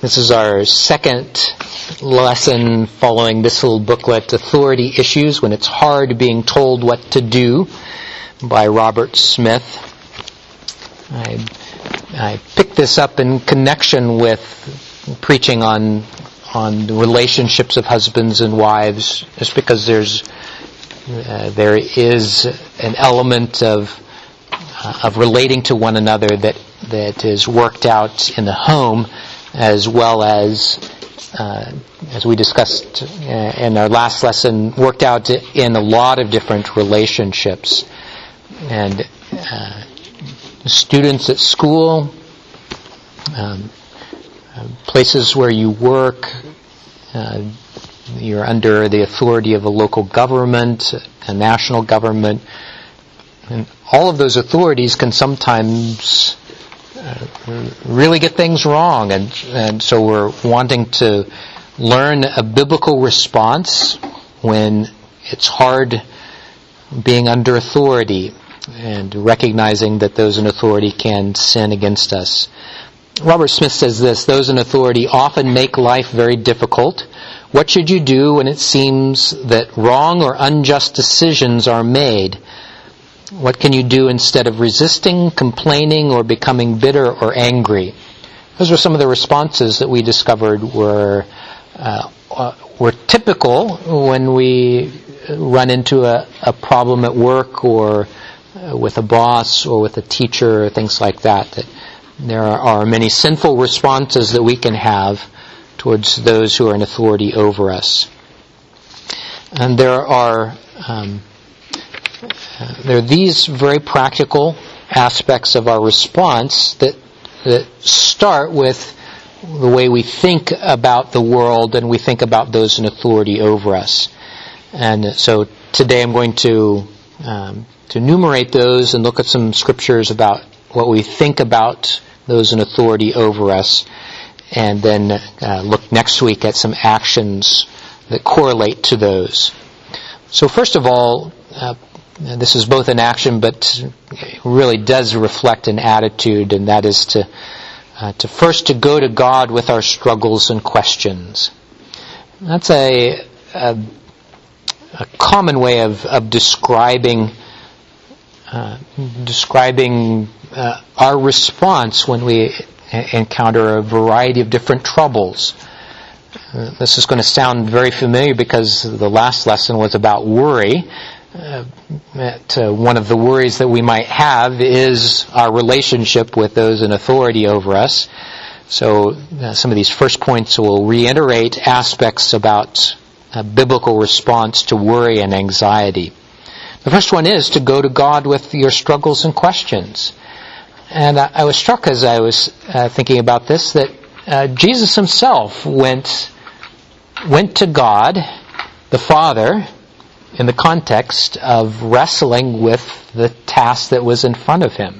This is our second lesson following this little booklet, Authority Issues When It's Hard Being Told What to Do, by Robert Smith. I picked this up in connection with preaching on the relationships of husbands and wives, just because there is an element of relating to one another that is worked out in the home, as well as we discussed in our last lesson, worked out in a lot of different relationships. And students at school, places where you work, you're under the authority of a local government, a national government, and all of those authorities can sometimes really get things wrong, and so we're wanting to learn a biblical response when it's hard being under authority, and recognizing that those in authority can sin against us. Robert Smith says this: those in authority often make life very difficult. What should you do when it seems that wrong or unjust decisions are made? What can you do instead of resisting, complaining, or becoming bitter or angry? Those were some of the responses that we discovered were typical when we run into a problem at work, or with a boss, or with a teacher, or things like that. That there are many sinful responses that we can have towards those who are in authority over us. And there are these very practical aspects of our response that start with the way we think about the world and we think about those in authority over us. And so today I'm going to enumerate those and look at some scriptures about what we think about those in authority over us, and then look next week at some actions that correlate to those. So first of all, this is both an action, but really does reflect an attitude, and that is to first to go to God with our struggles and questions. That's a common way of describing our response when we encounter a variety of different troubles. This is going to sound very familiar because the last lesson was about worry. One of the worries that we might have is our relationship with those in authority over us. So some of these first points will reiterate aspects about a biblical response to worry and anxiety. The first one is to go to God with your struggles and questions. And I was struck as I was thinking about this that Jesus himself went to God, the Father, in the context of wrestling with the task that was in front of him.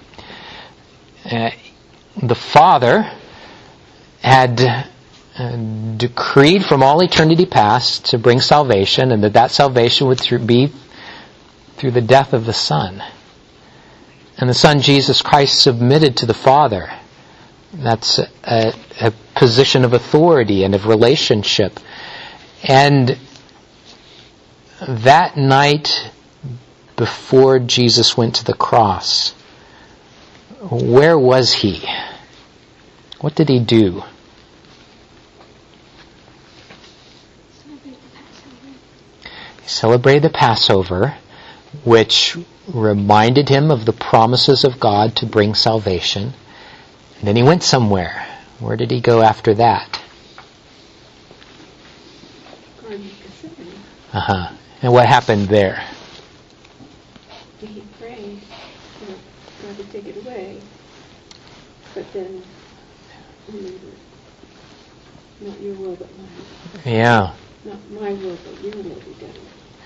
The Father had decreed from all eternity past to bring salvation, and that salvation would be through the death of the Son. And the Son, Jesus Christ, submitted to the Father. That's a position of authority and of relationship. And that night before Jesus went to the cross, where was he? What did he do? He celebrated the Passover, which reminded him of the promises of God to bring salvation. And then he went somewhere. Where did he go after that? And what happened there? He prayed for God to take it away, but then not your will but mine. Yeah. Not my will but your will be done.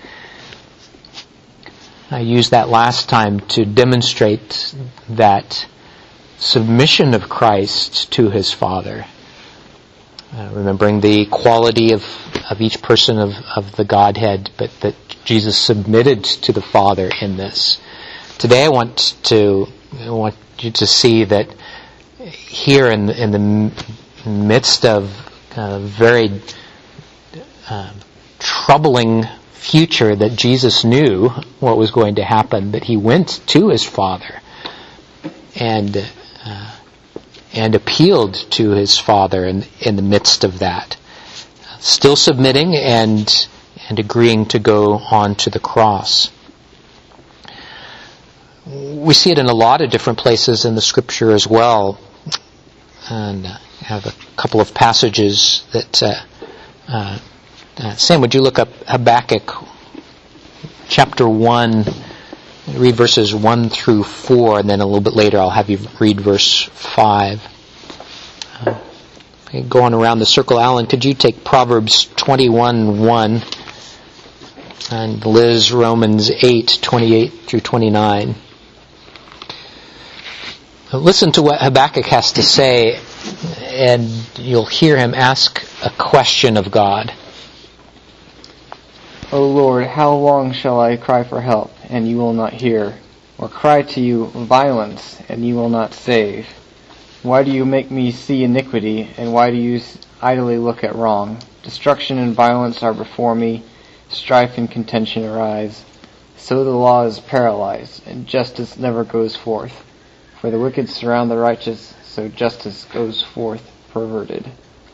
I used that last time to demonstrate that submission of Christ to his Father. Remembering the quality of each person of the Godhead, but that Jesus submitted to the Father in this. Today I want you to see that here in midst of a very troubling future that Jesus knew what was going to happen, that he went to his Father and appealed to his Father in the midst of that, still submitting and agreeing to go on to the cross. We see it in a lot of different places in the Scripture as well, and I have a couple of passages that Sam, would you look up Habakkuk chapter 1, read verses 1 through 4, and then a little bit later I'll have you read verse 5. Go on around the circle. Alan, could you take Proverbs 21:1, and Liz, Romans 8:28 through 29. Listen to what Habakkuk has to say, and you'll hear him ask a question of God. O Lord, how long shall I cry for help, and you will not hear? Or cry to you violence, and you will not save? Why do you make me see iniquity, and why do you idly look at wrong? Destruction and violence are before me, strife and contention arise. So the law is paralyzed, and justice never goes forth. For the wicked surround the righteous, so justice goes forth perverted.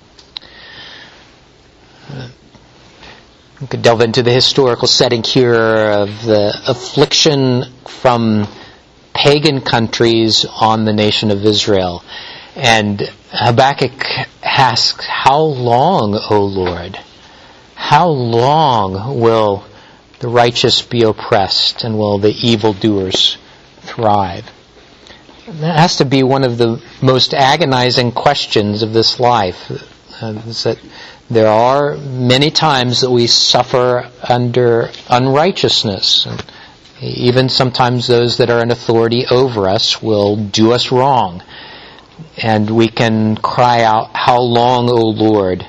We could delve into the historical setting here of the affliction from pagan countries on the nation of Israel. And Habakkuk asks, how long, O Lord? How long will the righteous be oppressed, and will the evildoers thrive? And that has to be one of the most agonizing questions of this life, is that there are many times that we suffer under unrighteousness. And even sometimes those that are in authority over us will do us wrong. And we can cry out, how long, O Lord?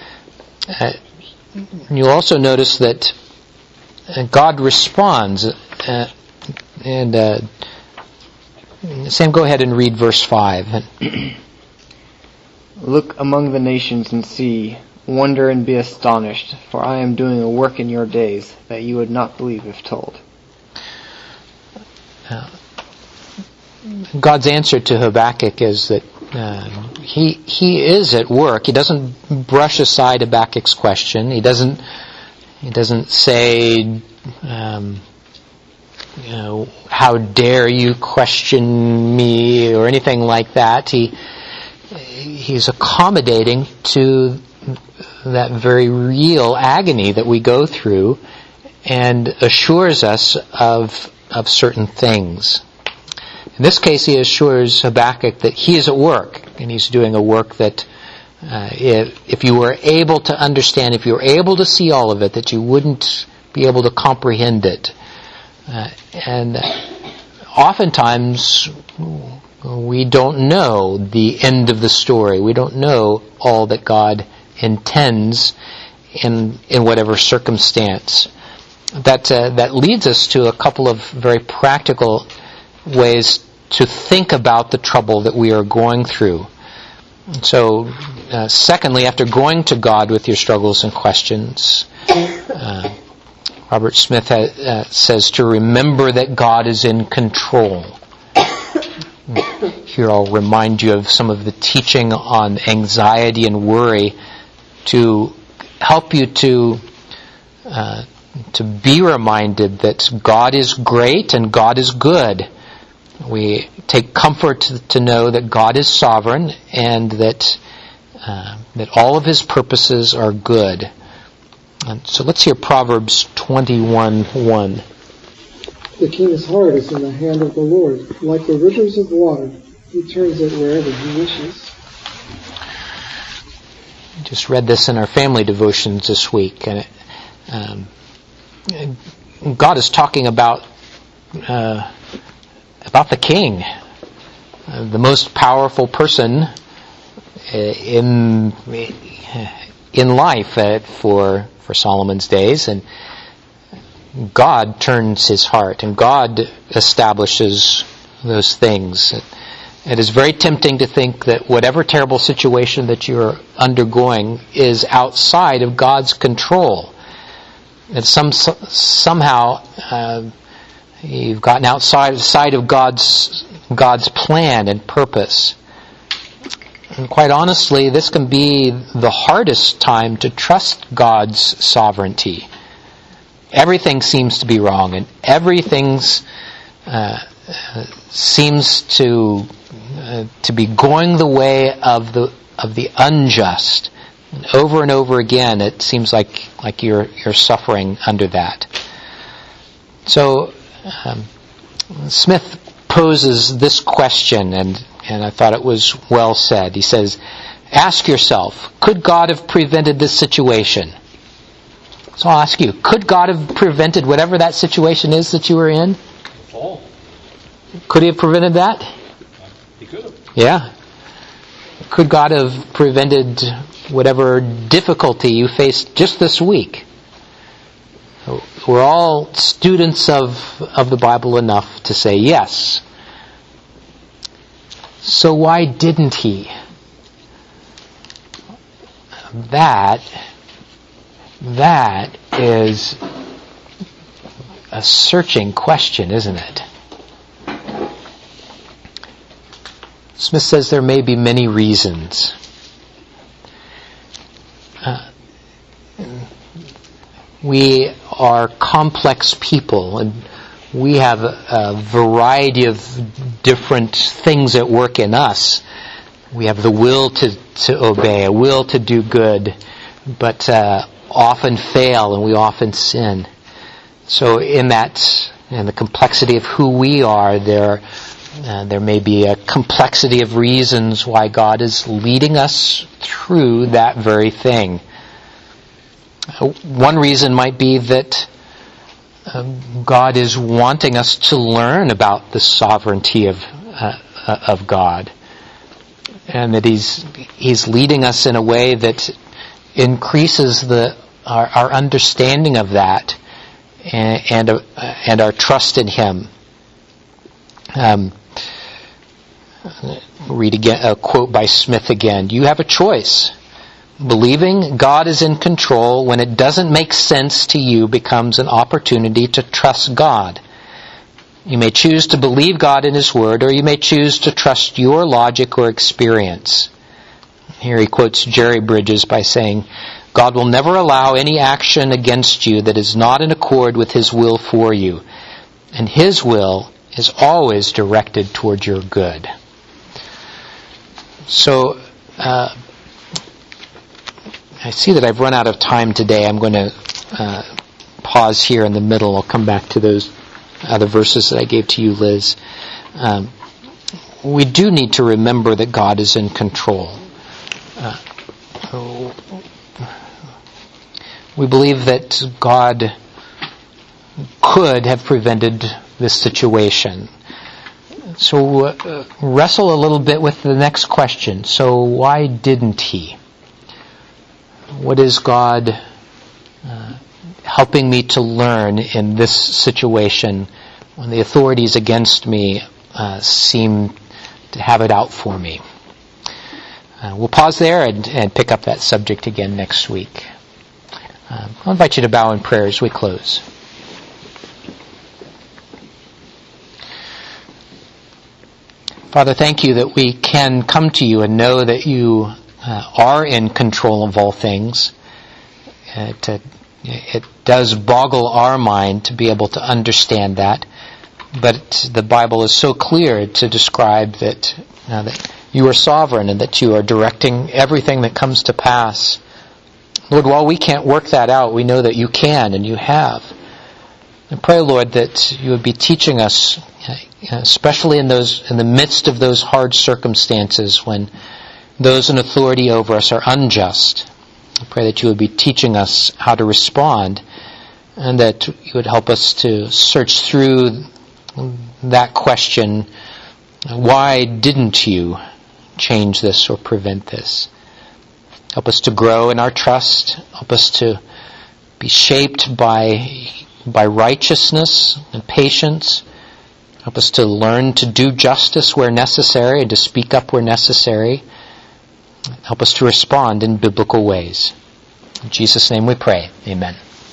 You'll also notice that God responds. Sam, go ahead and read verse 5. Look among the nations and see, wonder and be astonished, for I am doing a work in your days that you would not believe if told. God's answer to Habakkuk is that he is at work. He doesn't brush aside Habakkuk's question. He doesn't say, how dare you question me, or anything like that. He's accommodating to that very real agony that we go through, and assures us of certain things. In this case, he assures Habakkuk that he is at work, and he's doing a work that if you were able to understand, if you were able to see all of it, that you wouldn't be able to comprehend it. And oftentimes we don't know the end of the story. We don't know all that God intends in whatever circumstance. That leads us to a couple of very practical ways to think about the trouble that we are going through. So, secondly, after going to God with your struggles and questions, Robert Smith says to remember that God is in control. Here I'll remind you of some of the teaching on anxiety and worry to help you to be reminded that God is great and God is good. We take comfort to know that God is sovereign and that all of His purposes are good. And so let's hear Proverbs 21:1. The king's heart is in the hand of the Lord. Like the rivers of water, He turns it wherever He wishes. Just read this in our family devotions this week, and God is talking about the king, the most powerful person in life for Solomon's days, and God turns his heart, and God establishes those things. It is very tempting to think that whatever terrible situation that you're undergoing is outside of God's control. That somehow you've gotten outside of God's plan and purpose. And quite honestly, this can be the hardest time to trust God's sovereignty. Everything seems to be wrong, and everything seems to be going the way of the unjust. And over again, it seems like you're suffering under that. So Smith poses this question, and I thought it was well said. He says, ask yourself, could God have prevented this situation? So I'll ask you, could God have prevented whatever that situation is that you were in? Oh. Could He have prevented that? He could have. Yeah. Could God have prevented whatever difficulty you faced just this week? We're all students of the Bible enough to say yes. So why didn't He? That is a searching question, isn't it? Smith says there may be many reasons. We are complex people, and we have a variety of different things at work in us. We have the will to obey, a will to do good, but often fail and we often sin. So in the complexity of who we are, there may be a complexity of reasons why God is leading us through that very thing. One reason might be that God is wanting us to learn about the sovereignty of God, and that He's leading us in a way that increases our understanding of that and our trust in Him. Read again a quote by Smith again. You have a choice. Believing God is in control when it doesn't make sense to you becomes an opportunity to trust God. You may choose to believe God in His Word, or you may choose to trust your logic or experience. Here he quotes Jerry Bridges by saying, God will never allow any action against you that is not in accord with His will for you, and His will is always directed toward your good. So, I see that I've run out of time today. I'm going to pause here in the middle. I'll come back to those other verses that I gave to you, Liz. We do need to remember that God is in control. We believe that God could have prevented this situation. So wrestle a little bit with the next question. So why didn't He? What is God helping me to learn in this situation when the authorities against me seem to have it out for me? We'll pause there and pick up that subject again next week. I'll invite you to bow in prayer as we close. Father, thank you that we can come to you and know that you are in control of all things. It does boggle our mind to be able to understand that, but the Bible is so clear to describe that you are sovereign and that you are directing everything that comes to pass. Lord, while we can't work that out, we know that you can and you have. And pray, Lord, that you would be teaching us, especially in the midst of those hard circumstances when those in authority over us are unjust. I pray that you would be teaching us how to respond, and that you would help us to search through that question, why didn't you change this or prevent this? Help us to grow in our trust. Help us to be shaped by righteousness and patience. Help us to learn to do justice where necessary and to speak up where necessary. Help us to respond in biblical ways. In Jesus' name we pray. Amen.